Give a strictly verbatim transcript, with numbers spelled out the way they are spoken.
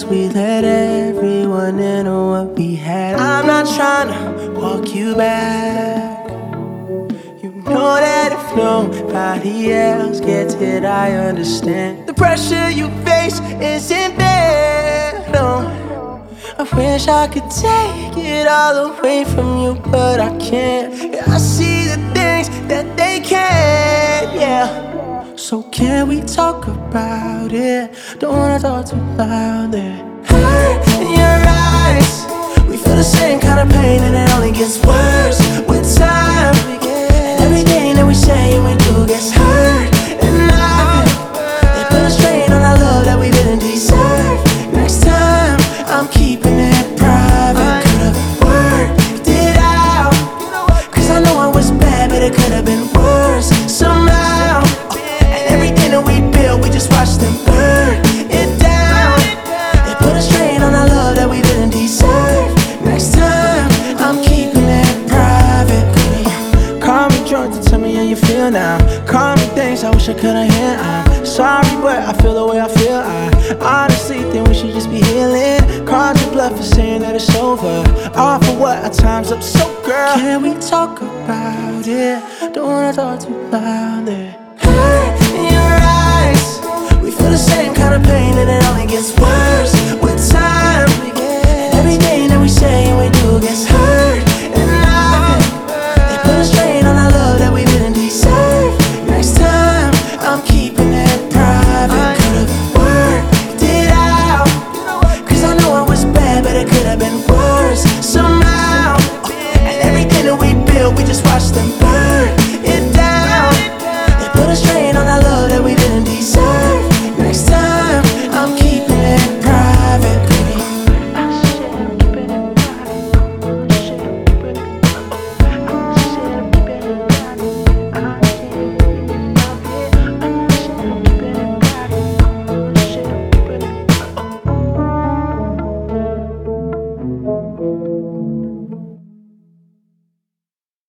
we let everyone in on what we had. I'm not trying to walk you back. You know that if nobody else gets it, I understand. The pressure you face isn't fair, no. I wish I could take it all away from you, but I can't. Yeah, I see the things that they can't, yeah. So can we talk about it? Don't wanna talk too loud there. Hurt in your eyes, we feel the same kind of pain, and it only gets worse with time. And everything that we say and we do gets hurt, and I, they put a strain on our love that we didn't deserve. Next time, I'm keeping it private. Could've worked it out, cause I know I was bad, but it could've been worse somehow. And everything that we built, we just watched them burn it down. They put a strain on our love that we didn't deserve. Next time, I'm keeping it private. uh, Call me drunk to tell me how you feel now. Call me things I wish I could've hear. I'm sorry, but I feel the way I feel. I honestly think we should just be healing. Called your bluff for saying that it's over. All for what? Our time's up, so girl, can we talk about it? Don't wanna talk too loud there. Hurt in your eyes, we feel the same kind of pain, and it only gets worse